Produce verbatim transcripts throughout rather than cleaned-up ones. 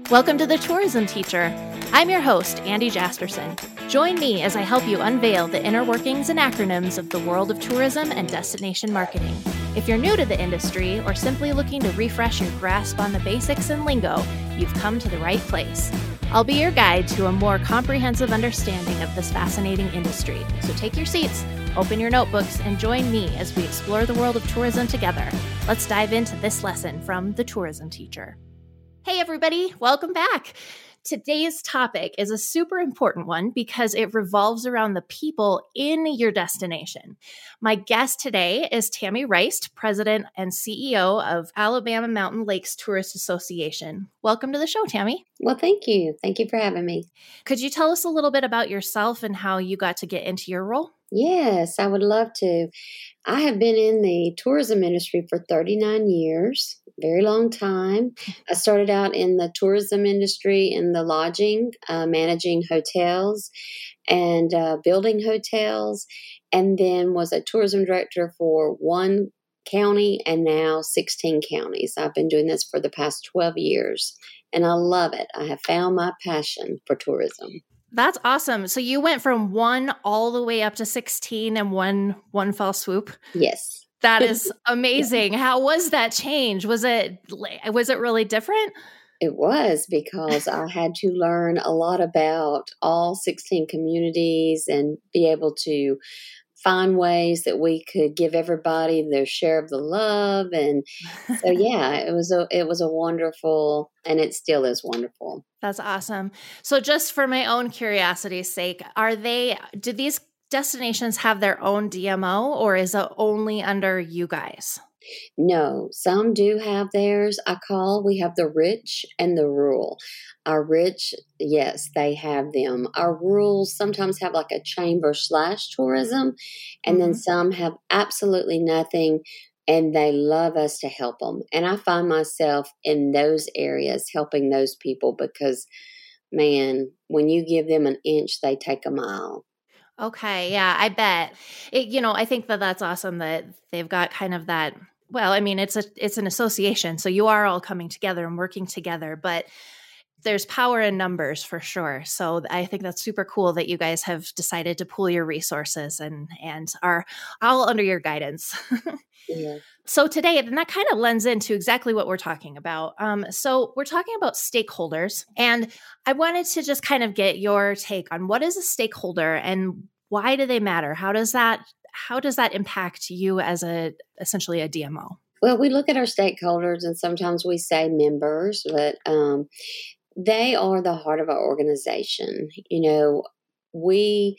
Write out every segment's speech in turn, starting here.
Welcome to The Tourism Teacher. I'm your host, Andy Jasperson. Join me as I help you unveil the inner workings and acronyms of the world of tourism and destination marketing. If you're new to the industry or simply looking to refresh your grasp on the basics and lingo, you've come to the right place. I'll be your guide to a more comprehensive understanding of this fascinating industry. So take your seats, open your notebooks, and join me as we explore the world of tourism together. Let's dive into this lesson from The Tourism Teacher. Hey everybody, welcome back. Today's topic is a super important one because it revolves around the people in your destination. My guest today is Tammy Rice, President and C E O of Alabama Mountain Lakes Tourist Association. Welcome to the show, Tammy. Well, thank you. Thank you for having me. Could you tell us a little bit about yourself and how you got to get into your role? Yes, I would love to. I have been in the tourism industry for thirty-nine years, very long time. I started out in the tourism industry in the lodging, uh, managing hotels and uh, building hotels, and then was a tourism director for one county and now sixteen counties. I've been doing this for the past twelve years, and I love it. I have found my passion for tourism. That's awesome. So you went from one all the way up to sixteen in one one fell swoop? Yes. That is amazing. How was that change? Was it was it really different? It was, because I had to learn a lot about all sixteen communities and be able to find ways that we could give everybody their share of the love. And so, yeah, it was a it was a wonderful, and it still is wonderful. That's awesome. So just for my own curiosity's sake, are they, do these destinations have their own D M O, or is it only under you guys? No, some do have theirs. I call, we have the rich and the rural. Our rich, yes, they have them. Our rural sometimes have like a chamber slash tourism, and mm-hmm. then some have absolutely nothing, and they love us to help them. And I find myself in those areas helping those people because, man, when you give them an inch, they take a mile. Okay. Yeah, I bet. It, you know, I think that that's awesome that they've got kind of that, well, I mean, it's a, it's an association, so you are all coming together and working together, but there's power in numbers for sure. So I think that's super cool that you guys have decided to pool your resources and, and are all under your guidance. Yeah. So today, and that kind of lends into exactly what we're talking about. Um, so we're talking about stakeholders, and I wanted to just kind of get your take on what is a stakeholder and why do they matter? How does that how does that impact you as a essentially a D M O? Well, we look at our stakeholders, and sometimes we say members, but um, they are the heart of our organization. You know, we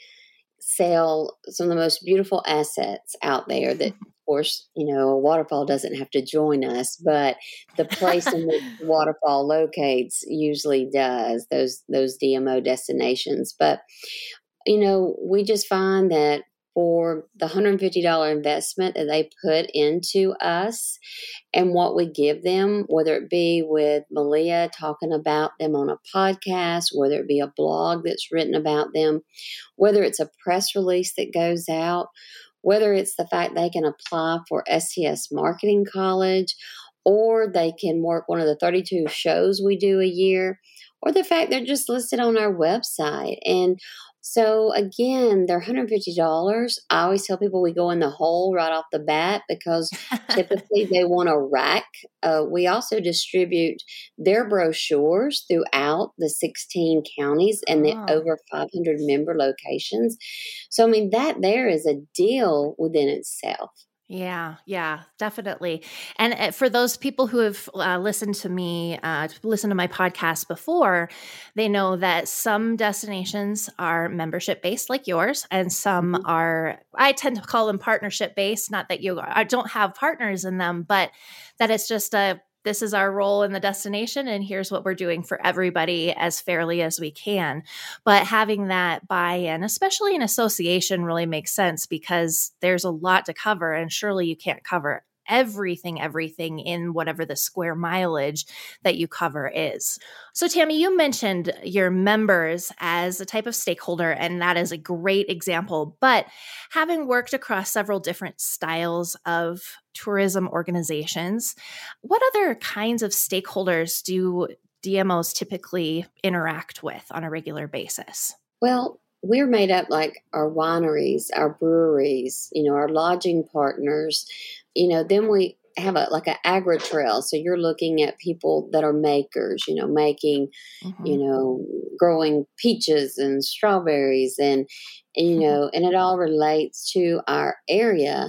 sell some of the most beautiful assets out there that, of course, you know, a waterfall doesn't have to join us, but the place in which the waterfall locates usually does, those those D M O destinations. But, you know, we just find that for the one hundred fifty dollars investment that they put into us and what we give them, whether it be with Malia talking about them on a podcast, whether it be a blog that's written about them, whether it's a press release that goes out, whether it's the fact they can apply for S C S Marketing College, or they can work one of the thirty-two shows we do a year, or the fact they're just listed on our website. And so again, they're one hundred fifty dollars. I always tell people we go in the hole right off the bat because typically they want a rack. Uh, we also distribute their brochures throughout the sixteen counties and the Oh. over five hundred member locations. So, I mean, that there is a deal within itself. Yeah, yeah, definitely. And uh, for those people who have uh, listened to me, uh, listened to my podcast before, they know that some destinations are membership based like yours, and some Mm-hmm. are, I tend to call them partnership based. Not that you, I don't have partners in them, but that it's just a, this is our role in the destination, and here's what we're doing for everybody as fairly as we can. But having that buy-in, especially in association, really makes sense because there's a lot to cover, and surely you can't cover everything, everything in whatever the square mileage that you cover is. So Tammy, you mentioned your members as a type of stakeholder, and that is a great example. But having worked across several different styles of tourism organizations, what other kinds of stakeholders do D M Os typically interact with on a regular basis? Well, we're made up like our wineries, our breweries, you know, our lodging partners, you know, then we have a like an agri trail. So you're looking at people that are makers, you know, making, Mm-hmm. you know, growing peaches and strawberries and, and you know, and it all relates to our area.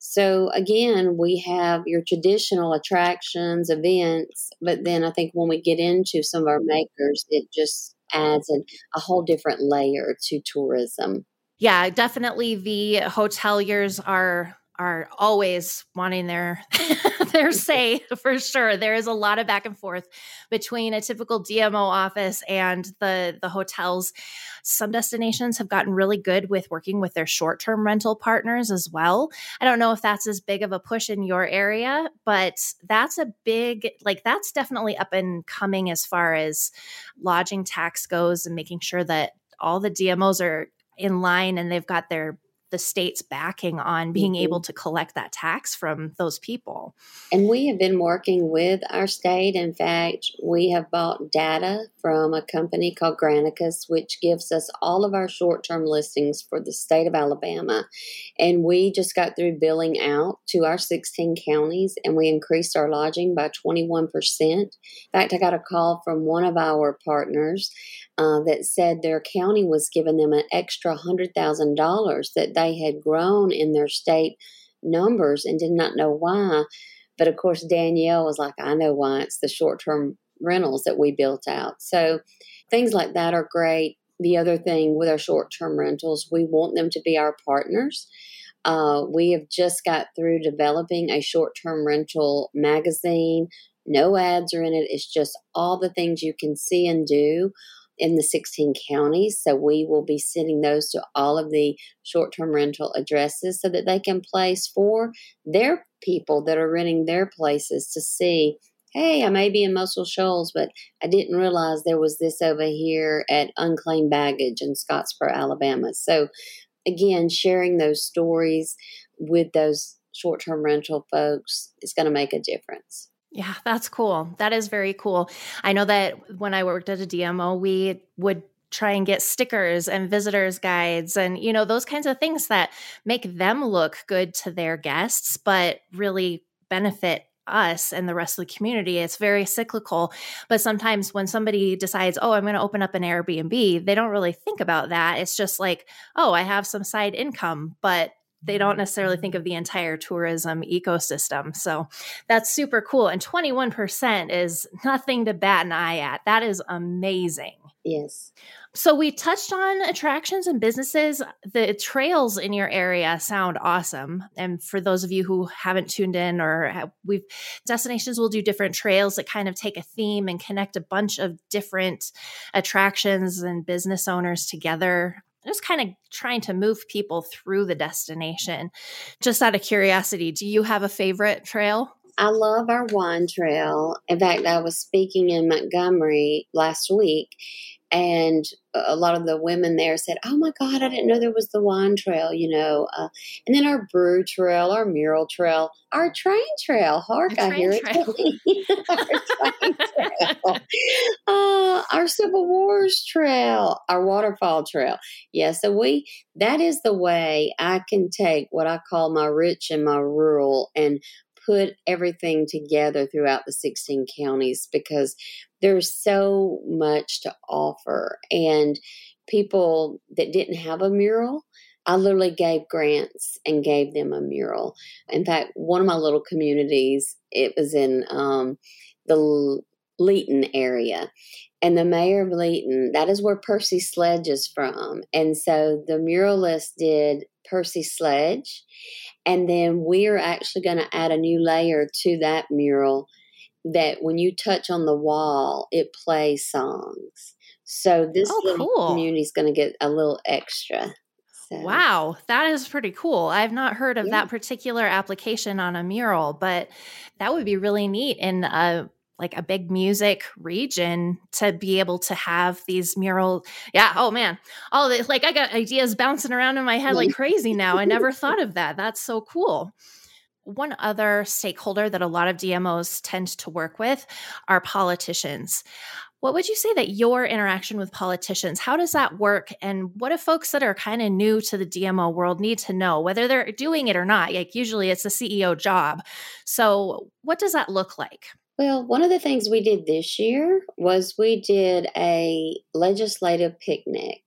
So again, we have your traditional attractions, events, but then I think when we get into some of our makers, it just adds a, a whole different layer to tourism. Yeah, definitely the hoteliers are are always wanting their their say for sure. There is a lot of back and forth between a typical D M O office and the the hotels. Some destinations have gotten really good with working with their short-term rental partners as well. I don't know if that's as big of a push in your area, but that's a big, like that's definitely up and coming as far as lodging tax goes and making sure that all the D M Os are in line and they've got their the state's backing on being Mhm. able to collect that tax from those people. And we have been working with our state. In fact, we have bought data from a company called Granicus, which gives us all of our short term listings for the state of Alabama. And we just got through billing out to our sixteen counties and we increased our lodging by twenty-one percent. In fact, I got a call from one of our partners uh, that said their county was giving them an extra one hundred thousand dollars that they had grown in their state numbers and did not know why. But of course, Danielle was like, I know why. It's the short term rentals that we built out. So things like that are great. The other thing with our short term rentals, we want them to be our partners. Uh, we have just got through developing a short term rental magazine. No ads are in it. It's just all the things you can see and do in the sixteen counties. So we will be sending those to all of the short-term rental addresses so that they can place for their people that are renting their places to see, hey, I may be in Muscle Shoals, but I didn't realize there was this over here at Unclaimed Baggage in Scottsboro, Alabama. So again, sharing those stories with those short-term rental folks is going to make a difference. Yeah, that's cool. That is very cool. I know that when I worked at a D M O, we would try and get stickers and visitors guides and, you know, those kinds of things that make them look good to their guests, but really benefit us and the rest of the community. It's very cyclical. But sometimes when somebody decides, oh, I'm going to open up an Airbnb, they don't really think about that. It's just like, oh, I have some side income, but they don't necessarily think of the entire tourism ecosystem. So that's super cool. And twenty-one percent is nothing to bat an eye at. That is amazing. Yes. So we touched on attractions and businesses. The trails in your area sound awesome. And for those of you who haven't tuned in or have, we've destinations will do different trails that kind of take a theme and connect a bunch of different attractions and business owners together. Just kind of trying to move people through the destination. Just out of curiosity, do you have a favorite trail? I love our wine trail. In fact, I was speaking in Montgomery last week, and a lot of the women there said, oh my God, I didn't know there was the wine trail, you know. Uh, and then our brew trail, our mural trail, our train trail. Hark, I hear it. Our train trail. Uh, our Civil Wars trail, our waterfall trail. Yeah, so we, that is the way I can take what I call my rich and my rural and put everything together throughout the sixteen counties because there's so much to offer. And people that didn't have a mural, I literally gave grants and gave them a mural. In fact, one of my little communities, it was in um, the Leeton area. And the mayor of Leeton, that is where Percy Sledge is from. And so the muralist did Percy Sledge. And then we're actually going to add a new layer to that mural that when you touch on the wall, it plays songs. So this oh, little cool. community is going to get a little extra. So. Wow, that is pretty cool. I've not heard of Yeah. that particular application on a mural, but that would be really neat in a like a big music region to be able to have these mural. Yeah. Oh man. All the, like I got ideas bouncing around in my head like crazy now. I never thought of that. That's so cool. one other stakeholder that a lot of D M Os tend to work with are politicians. What would you say that your interaction with politicians, how does that work? And what do folks that are kind of new to the D M O world need to know, whether they're doing it or not? Like usually it's a C E O job. So what does that look like? Well, one of the things we did this year was we did a legislative picnic.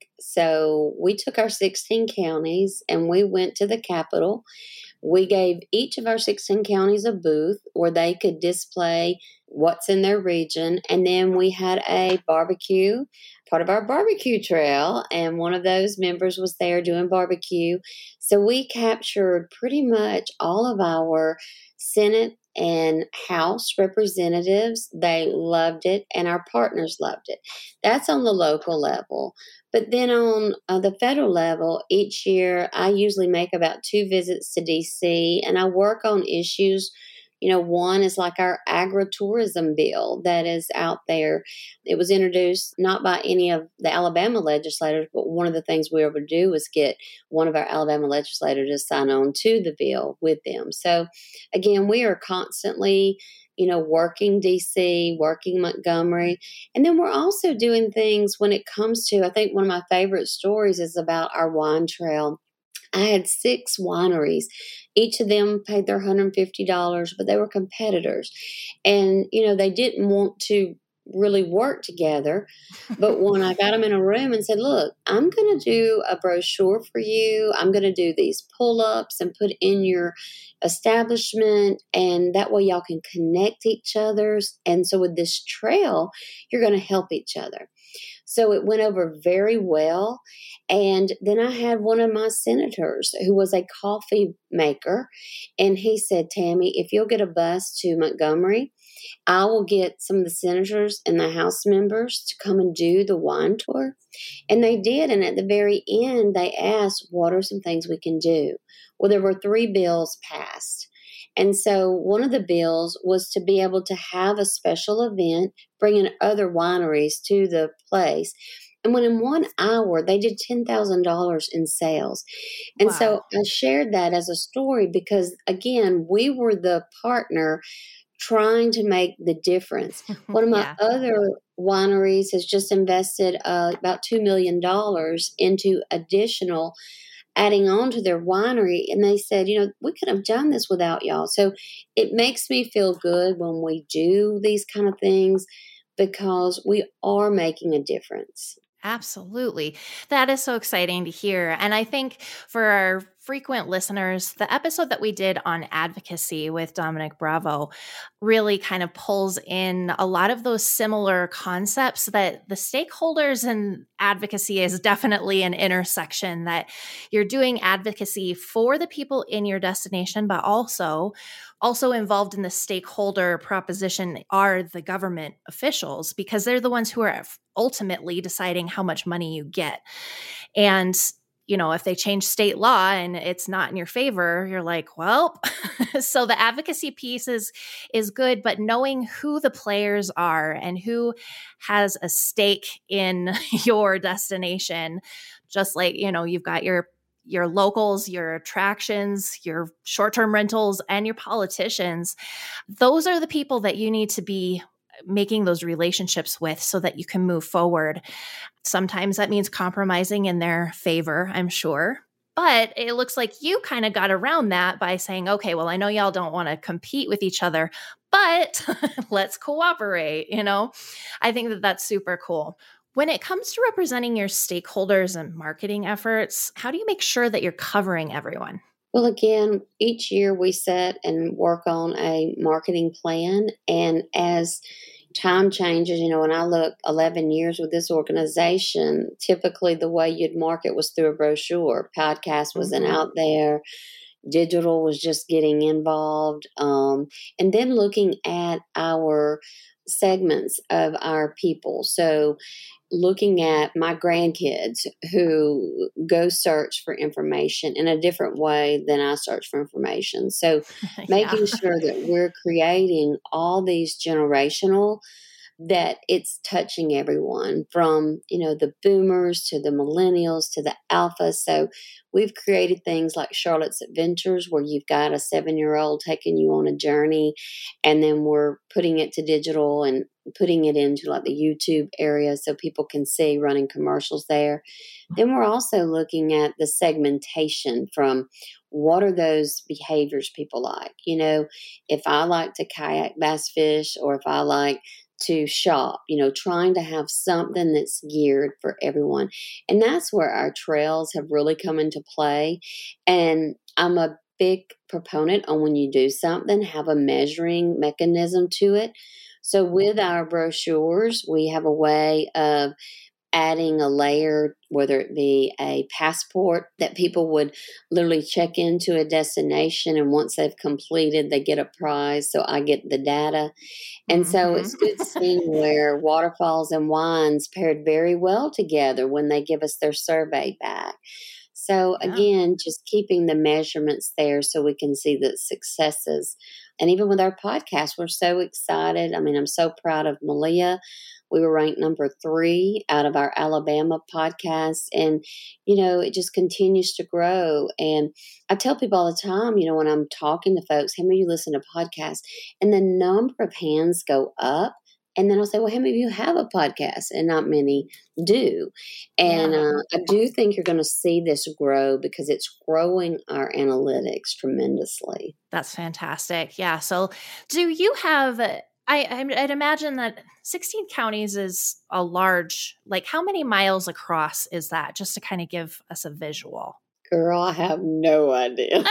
So we took our sixteen counties and we went to the Capitol. We gave each of our sixteen counties a booth where they could display what's in their region. And then we had a barbecue, part of our barbecue trail. And one of those members was there doing barbecue. So we captured pretty much all of our Senate and House representatives. They loved it, and our partners loved it. That's on the local level. But then on uh, the federal level, each year I usually make about two visits to D C, and I work on issues. You know, one is like our agritourism bill that is out there. It was introduced not by any of the Alabama legislators, but one of the things we were able to do was get one of our Alabama legislators to sign on to the bill with them. So, again, we are constantly, you know, working D C, working Montgomery. And then we're also doing things when it comes to, I think one of my favorite stories is about our wine trail. I had six wineries. Each of them paid their one hundred fifty dollars, but they were competitors. And, you know, they didn't want to really work together. But when I got them in a room and said, look, I'm going to do a brochure for you. I'm going to do these pull-ups and put in your establishment. And that way y'all can connect each other's. And so with this trail, you're going to help each other. So it went over very well. And then I had one of my senators who was a coffee maker. And he said, Tammy, if you'll get a bus to Montgomery, I will get some of the senators and the House members to come and do the wine tour. And they did. And at the very end, they asked, what are some things we can do? Well, there were three bills passed. And so one of the bills was to be able to have a special event, bringing other wineries to the place. And when in one hour, they did ten thousand dollars in sales. And wow. So I shared that as a story because, again, we were the partner trying to make the difference. One of my yeah. other wineries has just invested uh, about two million dollars into additional adding on to their winery. And they said, you know, we could have done this without y'all. So it makes me feel good when we do these kind of things because we are making a difference. Absolutely. That is so exciting to hear. And I think for our frequent listeners, the episode that we did on advocacy with Dominic Bravo really kind of pulls in a lot of those similar concepts that the stakeholders and advocacy is definitely an intersection, that you're doing advocacy for the people in your destination, but also also involved in the stakeholder proposition are the government officials, because they're the ones who are ultimately deciding how much money you get. And you know, if they change state law and it's not in your favor, you're like, well, so the advocacy piece is, is good, but knowing who the players are and who has a stake in your destination, just like, you know, you've got your your locals, your attractions, your short-term rentals, and your politicians. Those are the people that you need to be making those relationships with so that you can move forward. Sometimes that means compromising in their favor, I'm sure. But it looks like you kind of got around that by saying, okay, well, I know y'all don't want to compete with each other, but let's cooperate. You know, I think that that's super cool. When it comes to representing your stakeholders and marketing efforts, how do you make sure that you're covering everyone? Well, again, each year we set and work on a marketing plan. And as time changes, you know, when I look eleven years with this organization, typically the way you'd market was through a brochure. Podcast wasn't mm-hmm. out there. Digital was just getting involved. Um, and then looking at our segments of our people. So looking at my grandkids who go search for information in a different way than I search for information. So making yeah. sure that we're creating all these generational that it's touching everyone from, you know, the boomers to the millennials to the alphas. So we've created things like Charlotte's Adventures, where you've got a seven-year-old taking you on a journey, and then we're putting it to digital and putting it into like the YouTube area so people can see, running commercials there. Then we're also looking at the segmentation from what are those behaviors people like. You know, if I like to kayak bass fish, or if I like to shop, you know, trying to have something that's geared for everyone. And that's where our trails have really come into play. And I'm a big proponent on, when you do something, have a measuring mechanism to it. So with our brochures, we have a way of adding a layer, whether it be a passport that people would literally check into a destination, and once they've completed, they get a prize. So I get the data. And mm-hmm. so it's good seeing where waterfalls and wines paired very well together when they give us their survey back. So yeah. again, just keeping the measurements there so we can see the successes. And even with our podcast, we're so excited. I mean, I'm so proud of Malia. We were ranked number three out of our Alabama podcast. And, you know, it just continues to grow. And I tell people all the time, you know, when I'm talking to folks, how many of you listen to podcasts? And the number of hands go up. And then I'll say, well, how many of you have a podcast? And not many do. And yeah. uh, I do think you're going to see this grow, because it's growing our analytics tremendously. That's fantastic. Yeah. So do you have... I, I'd imagine that sixteen counties is a large, like how many miles across is that, just to kind of give us a visual? Girl, I have no idea.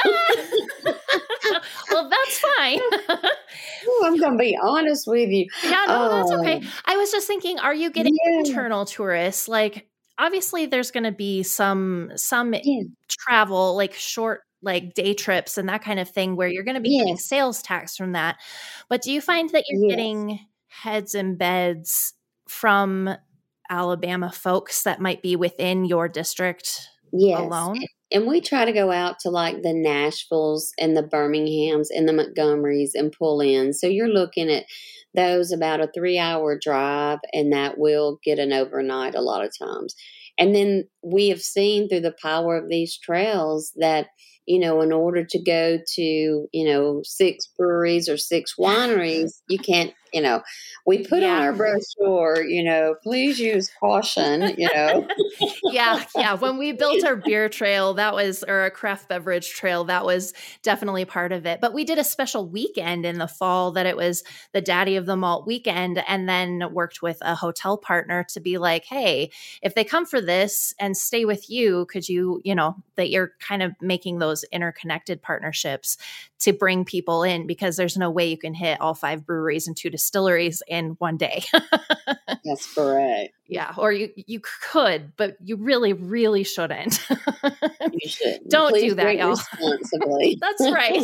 Well, that's fine. Ooh, I'm going to be honest with you. Yeah, no, um, that's okay. I was just thinking, are you getting yeah. internal tourists? Like, obviously there's going to be some, some yeah. travel, like short like day trips and that kind of thing, where you're going to be yes. getting sales tax from that. But do you find that you're yes. getting heads and beds from Alabama folks that might be within your district yes. alone? And we try to go out to like the Nashvilles and the Birminghams and the Montgomerys and pull in. So you're looking at those about a three hour drive, and that will get an overnight a lot of times. And then we have seen through the power of these trails that, you know, in order to go to, you know, six breweries or six wineries, you can't, you know, we put yeah. on our brochure, you know, please use caution, you know. yeah. Yeah. When we built our beer trail, that was, or a craft beverage trail, that was definitely part of it. But we did a special weekend in the fall that it was the Daddy of the Malt weekend, and then worked with a hotel partner to be like, hey, if they come for this and stay with you, could you, you know, that you're kind of making those interconnected partnerships to bring people in, because there's no way you can hit all five breweries and two distilleries in one day. That's correct. Yeah. Or you, you could, but you really, really shouldn't. You should. Don't Please do that, y'all. Responsibly. That's right.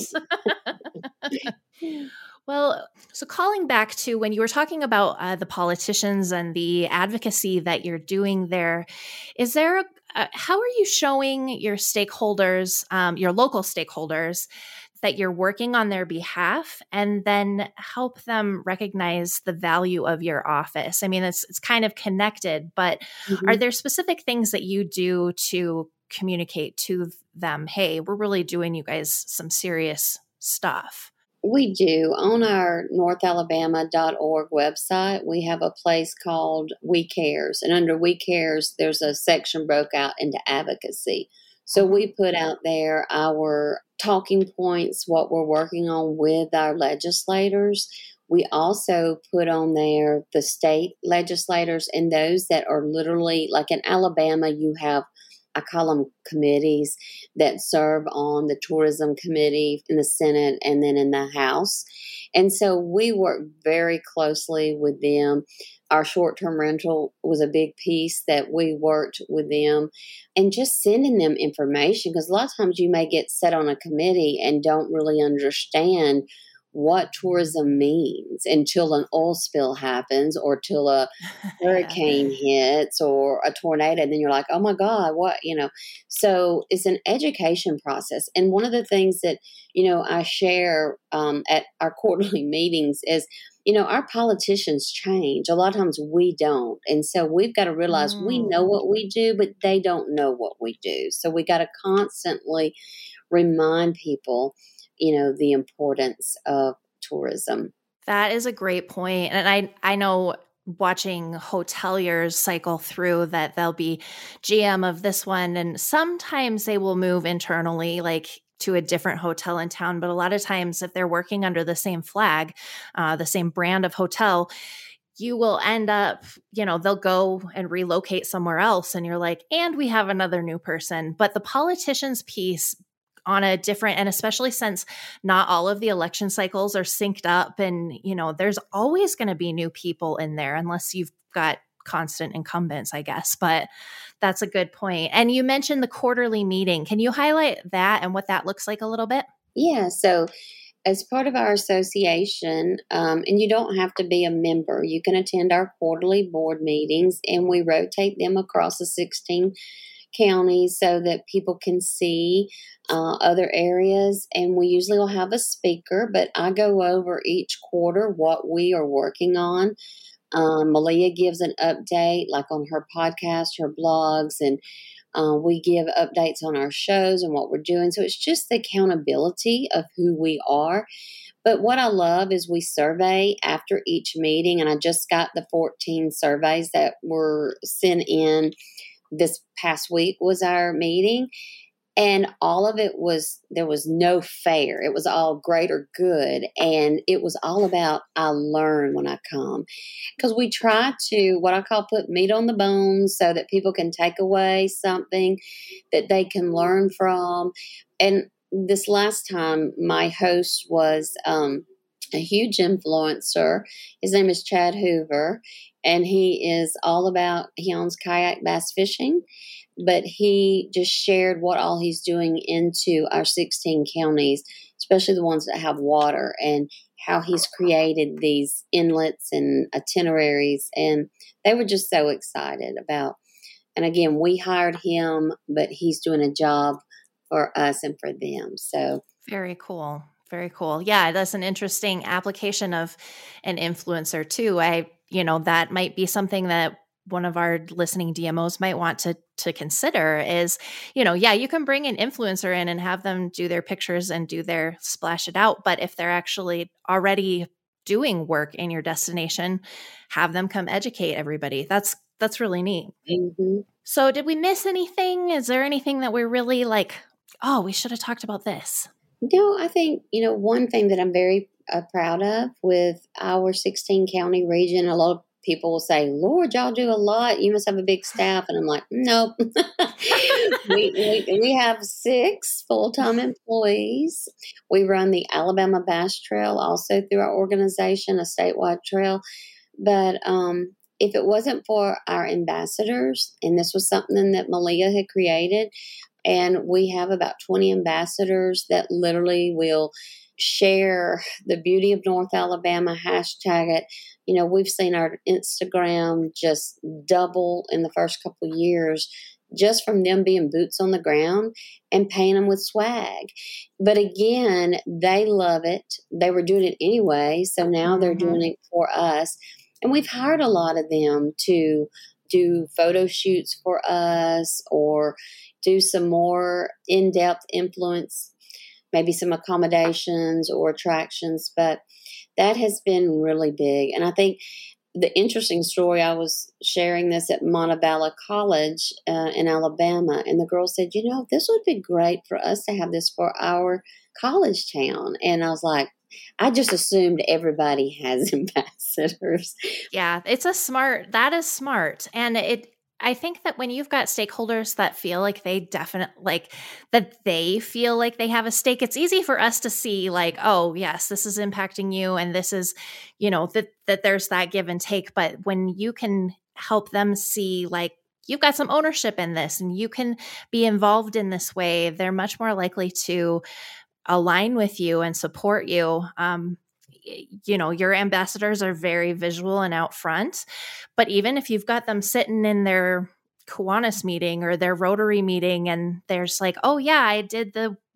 Well, so calling back to when you were talking about uh, the politicians and the advocacy that you're doing there, is there, a, uh, how are you showing your stakeholders, um, your local stakeholders, that you're working on their behalf, and then help them recognize the value of your office? I mean, it's it's kind of connected, but mm-hmm. are there specific things that you do to communicate to them, hey, we're really doing you guys some serious stuff? We do. On our north alabama dot org website, we have a place called We Cares. And under We Cares, there's a section broke out into advocacy. So we put out there our talking points, what we're working on with our legislators. We also put on there the state legislators and those that are literally, like in Alabama, you have, I call them committees that serve on the tourism committee in the Senate and then in the House. And so we work very closely with them. Our short-term rental was a big piece that we worked with them, and just sending them information, because a lot of times you may get set on a committee and don't really understand what tourism means until an oil spill happens, or till a hurricane hits, or a tornado. And then you're like, oh my God, what, you know? So it's an education process. And one of the things that, you know, I share um, at our quarterly meetings is, you know, our politicians change. A lot of times we don't. And so we've got to realize we Mm. know what we do, but they don't know what we do. So we got to constantly remind people, you know, the importance of tourism. That is a great point. And I I know watching hoteliers cycle through that they'll be G M of this one, and sometimes they will move internally, like to a different hotel in town. But a lot of times, if they're working under the same flag, uh, the same brand of hotel, you will end up, you know, they'll go and relocate somewhere else. And you're like, and we have another new person. But the politicians piece on a different, and especially since not all of the election cycles are synced up, and, you know, there's always going to be new people in there unless you've got constant incumbents, I guess. But that's a good point. And you mentioned the quarterly meeting. Can you highlight that and what that looks like a little bit? Yeah. So, as part of our association, um, and you don't have to be a member, you can attend our quarterly board meetings, and we rotate them across the sixteen counties so that people can see uh, other areas. And we usually will have a speaker, but I go over each quarter what we are working on. Um, Malia gives an update, like on her podcast, her blogs, and uh, we give updates on our shows and what we're doing. So it's just the accountability of who we are. But what I love is we survey after each meeting, and I just got the fourteen surveys that were sent in this past week was our meeting. And all of it was, there was no fair. It was all great or good. And it was all about, I learn when I come. Because we try to, what I call, put meat on the bones so that people can take away something that they can learn from. And this last time, my host was um, a huge influencer. His name is Chad Hoover. And he is all about, he owns Kayak Bass Fishing. But he just shared what all he's doing into our sixteen counties, especially the ones that have water, and how he's created these inlets and itineraries. And they were just so excited about. And again, we hired him, but he's doing a job for us and for them. So very cool. Very cool. Yeah, that's an interesting application of an influencer too. I, you know, that might be something that one of our listening D M Os might want to to consider is, you know, yeah, you can bring an influencer in and have them do their pictures and do their splash it out. But if they're actually already doing work in your destination, have them come educate everybody. That's that's really neat. Mm-hmm. So did we miss anything? Is there anything that we're really like, oh, we should have talked about this? No, I think, you know, one thing that I'm very uh, proud of with our sixteen county region, a lot of people will say, Lord, y'all do a lot. You must have a big staff. And I'm like, nope. we, we, we have six full-time employees. We run the Alabama Bass Trail also through our organization, a statewide trail. But um, if it wasn't for our ambassadors, and this was something that Malia had created, and we have about twenty ambassadors that literally will share the beauty of North Alabama, hashtag it. You know, we've seen our Instagram just double in the first couple of years just from them being boots on the ground and paying them with swag. But again, they love it. They were doing it anyway, so now mm-hmm. they're doing it for us. And we've hired a lot of them to do photo shoots for us or do some more in-depth influence, maybe some accommodations or attractions. But that has been really big. And I think the interesting story, I was sharing this at Montebello College uh, in Alabama, and the girl said, you know, this would be great for us to have this for our college town. And I was like, I just assumed everybody has ambassadors. Yeah, it's a smart, that is smart. And it, I think that when you've got stakeholders that feel like they definitely, like that they feel like they have a stake, it's easy for us to see like, oh yes, this is impacting you. And this is, you know, that, that there's that give and take. But when you can help them see like, you've got some ownership in this and you can be involved in this way, they're much more likely to align with you and support you. Um, you know, your ambassadors are very visual and out front, but even if you've got them sitting in their Kiwanis meeting or their Rotary meeting and there's like, oh yeah, I did the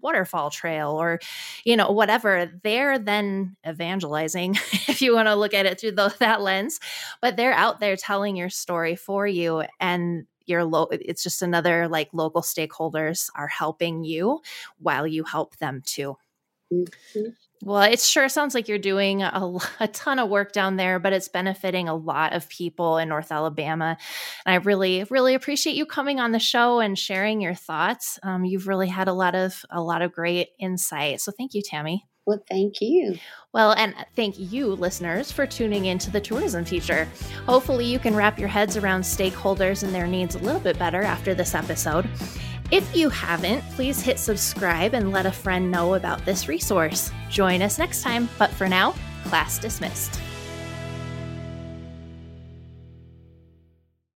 waterfall trail or, you know, whatever, they're then evangelizing, if you want to look at it through the, that lens, but they're out there telling your story for you. And your lo- it's just another, like, local stakeholders are helping you while you help them too. Mm-hmm. Well, it sure sounds like you're doing a, a ton of work down there, but it's benefiting a lot of people in North Alabama. And I really, really appreciate you coming on the show and sharing your thoughts. Um, you've really had a lot of a lot of great insight. So thank you, Tammy. Well, thank you. Well, and thank you, listeners, for tuning into the Tourism Feature. Hopefully you can wrap your heads around stakeholders and their needs a little bit better after this episode. If you haven't, please hit subscribe and let a friend know about this resource. Join us next time, but for now, class dismissed.